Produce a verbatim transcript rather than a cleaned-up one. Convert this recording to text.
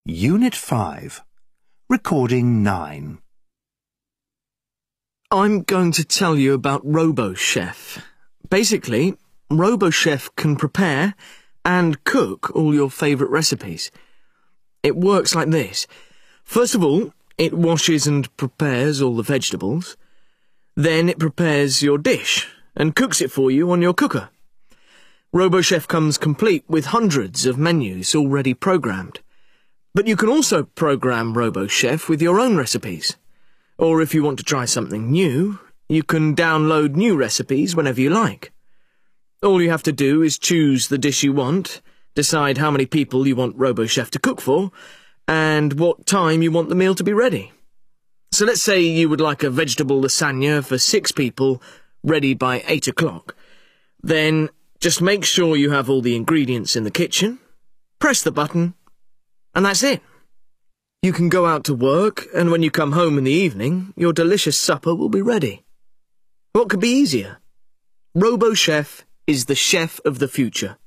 Unit five. Recording nine. I'm going to tell you about RoboChef. Basically, RoboChef can prepare and cook all your favourite recipes. It works like this. First of all, it washes and prepares all the vegetables. Then it prepares your dish and cooks it for you on your cooker. RoboChef comes complete with hundreds of menus already programmed. But you can also program RoboChef with your own recipes. Or if you want to try something new, you can download new recipes whenever you like. All you have to do is choose the dish you want, decide how many people you want RoboChef to cook for, and what time you want the meal to be ready. So let's say you would like a vegetable lasagna for six people, ready by eight o'clock. Then just make sure you have all the ingredients in the kitchen, press the button, and that's it. You can go out to work, and when you come home in the evening, your delicious supper will be ready. What could be easier? RoboChef is the chef of the future.